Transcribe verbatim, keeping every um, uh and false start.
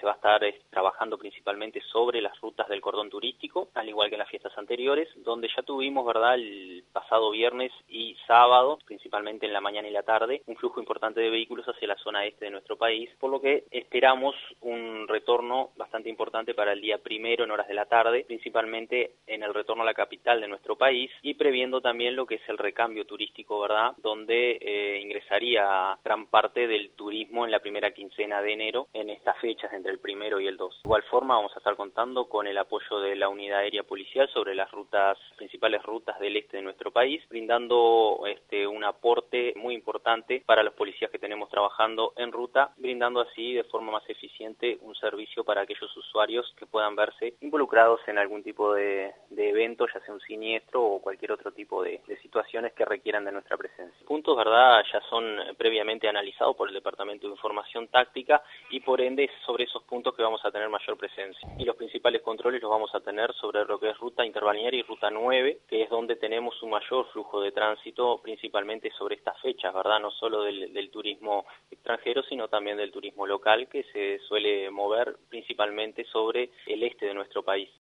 se va a estar eh, trabajando principalmente sobre las rutas del cordón turístico, al igual que en las fiestas anteriores, donde ya tuvimos, ¿verdad?, el pasado viernes y sábado, principalmente en la mañana y la tarde, un flujo importante de vehículos hacia la zona este de nuestro país, por lo que esperamos un retorno bastante importante para el día primero en horas de la tarde, principalmente en el retorno a la capital de nuestro país y previendo también lo que es el recambio turístico, ¿verdad?, donde eh, ingresaría gran parte del turismo en la primera quincena de enero en estas fechas entre el primero y el dos. De igual forma vamos a estar contando con el apoyo de la unidad aérea policial sobre las rutas, principales rutas del este de nuestro país, brindando este un aporte muy importante para los policías que tenemos trabajando en ruta, brindando así de forma más eficiente un servicio para aquellos usuarios que puedan verse involucrados en algún tipo de, de evento, ya sea un siniestro o cualquier otro tipo de, de situaciones que requieran de nuestra presencia. Puntos, ¿verdad?, ya son previamente analizados por el Departamento de Información Táctica y por ende sobre esos puntos que vamos a tener mayor presencia. Y los principales controles los vamos a tener sobre lo que es ruta interbalnearia y ruta nueve, que es donde tenemos un mayor flujo de tránsito, principalmente sobre estas fechas, ¿verdad?, no solo del, del turismo extranjero, sino también del turismo local, que se suele mover principalmente sobre el este de nuestro país.